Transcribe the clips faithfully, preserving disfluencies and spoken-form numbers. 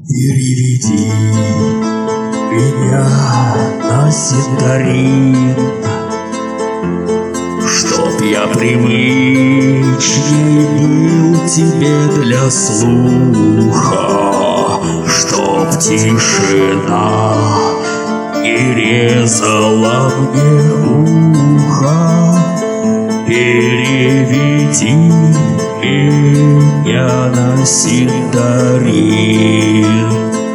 Переведи меня на синдарин, чтоб я привычней был тебе для слуха, чтоб тишина не резала мне ухо. Переведи меня на синдарин,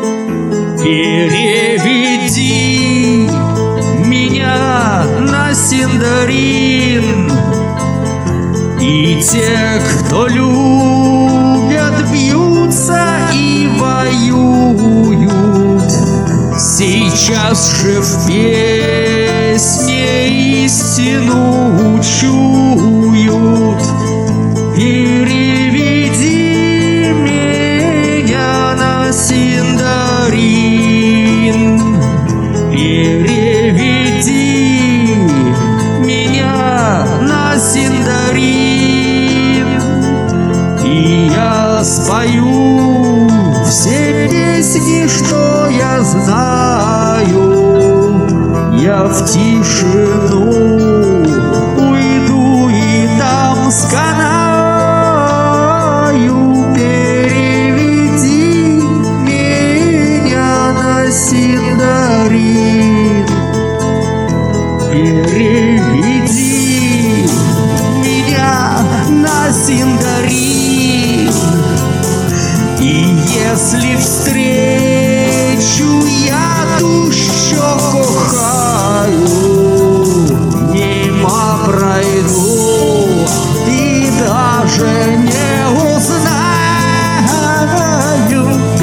переведи меня на синдарин. И те, кто любят, бьются и воюют, сейчас же в песне истину чуют. Переведи меня на синдарин, переведи меня на синдарин, и я спою все песни, что я знаю. Я в тишину уйду и там сканаю. Переведи меня на синдарин, переведи меня на синдарин. И если встречу я ту, що кохаю, мимо пройду и даже не узнаю.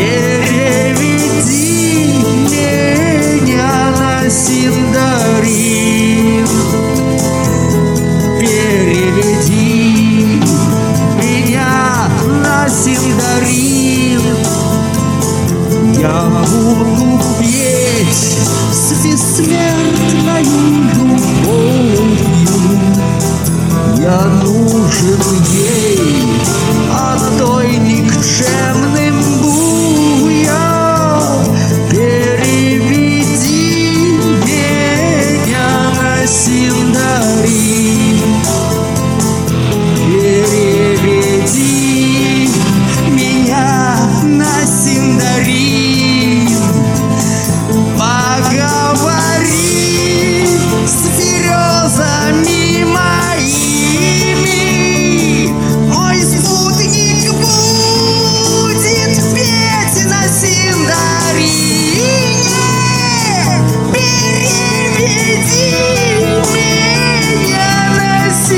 Переведи меня на синдарин, переведи меня на синдарин. Я буду петь с бессмертною любовью. Я нужен ей одной никчемным буям. Переведи меня на синдарин, переведи меня на синдарин. Поговори с березами моими, мой спутник будет петь на синдарине. Переведи меня на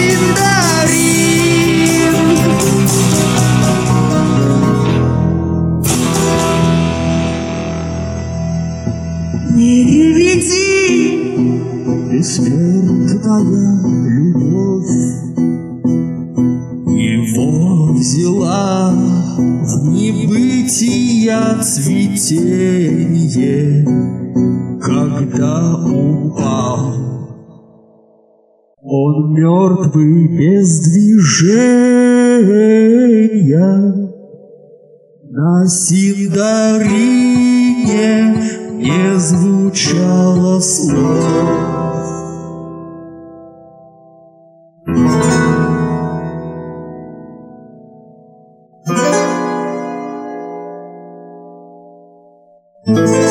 синдарин. Переведи, бессмертная любовь его взяла в небытия цветение, когда упал. Он мертвый без движения на синдарине не звучало слов. Thank you.